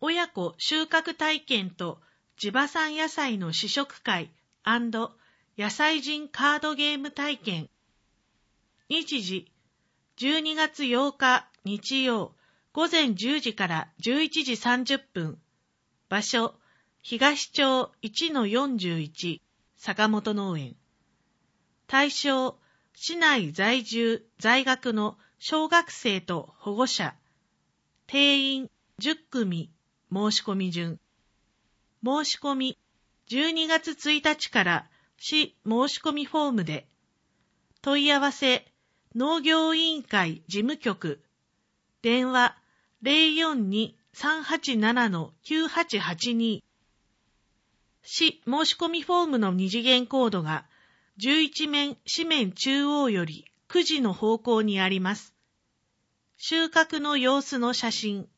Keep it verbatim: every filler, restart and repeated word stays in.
親子収穫体験と地場産野菜の試食会&野菜人カードゲーム体験。日時、じゅうにがつようか日曜、午前じゅうじからじゅういちじさんじゅっぷん。場所、東町 いちのよんじゅういち 坂本農園。対象、市内在住在学の小学生と保護者。定員じゅっくみ、申し込み順。申し込み、じゅうにがつついたちから市申し込みフォームで。問い合わせ、農業委員会事務局。電話 ゼロよんに さんはちなな きゅうはちはちに。市申し込みフォームの二次元コードがじゅういち面紙面中央よりくじの方向にあります。収穫の様子の写真。